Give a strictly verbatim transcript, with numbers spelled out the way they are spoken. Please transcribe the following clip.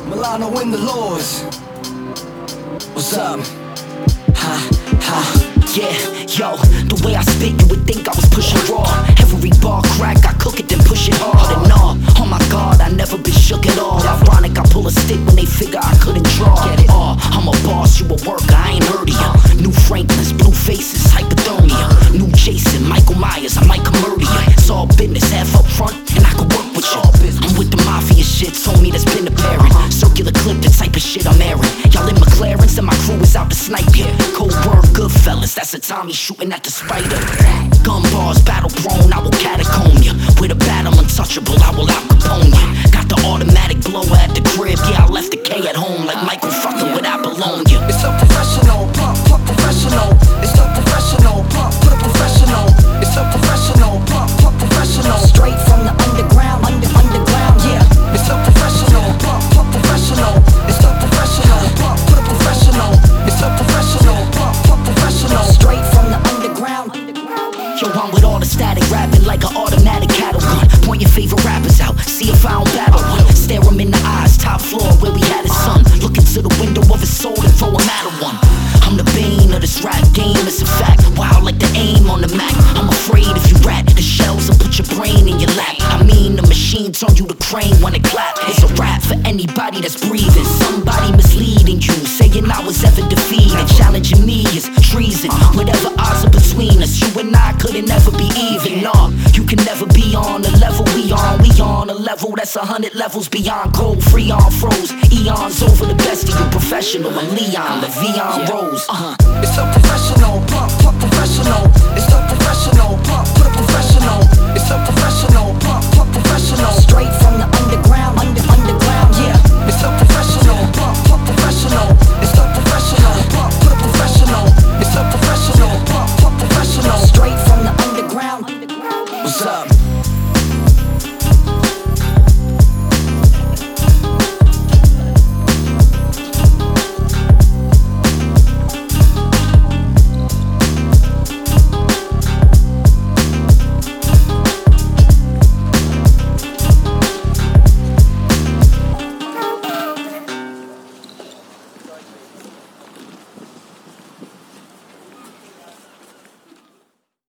Milano in the laws. What's up? Ha, ha. Yeah, yo, the way I spit, you would think I was pushing raw. Every bar crack, I cook it, then push it hard. And all, oh my God, I never been shook at all. Ironic, I pull a stick when they figure I couldn't draw. Get it all, I'm a boss, you a worker, I ain't heard of ya. New Franklins, blue faces, hypothermia. New Jason, Michael Myers, I might come murder ya. It's all business, half up front, and I can work with ya. I'm with the mafia shit, told me that's been apparent. Circular clip, the type of shit I'm airing. Y'all in McLarens, and my crew is out to snipe ya. Cold word, good fellas, that's a Tommy shooting at the spider. Gun bars, battle prone, I will catacomb ya. With a bat, I'm untouchable, I will Al Capone ya. Got the automatic blower at the crib, yeah, I left the K at home like Michael fucking with Apollonia. It's so professional, pump, pump professional. It's so professional, pump, put a professional. It's so professional, pump, pump professional. Straight from the underground, under, underground, yeah. It's so professional, pump, pump professional. It's so professional, pump, put a professional. It's so professional, pump, pump professional. Straight from the underground. Yo, I'm with all the static, rapping like an automatic cattle gun. Point your favorite rappers out, see if I don't battle one. Stare him in the eyes, top floor where we had his son. Look into the window of his soul and throw him at a one. I'm the bane of this rap game, it's a fact. Wild like the aim on the Mac. I'm afraid if you rat the shells and put your brain in your lap. I mean the machine turn you to crane when it clap. It's a rap for anybody that's breathing. Somebody misleading you, saying I was ever defeated. Challenging me is treason. Whatever odds are between us, you and I couldn't ever be even. Nah, you can never be on the level we on. We on a level that's a hundred levels beyond gold. Free on froze, eons over the best of you. Professional and Leon, the Vion Rose. Uh-huh. It's so professional, pump, pump professional.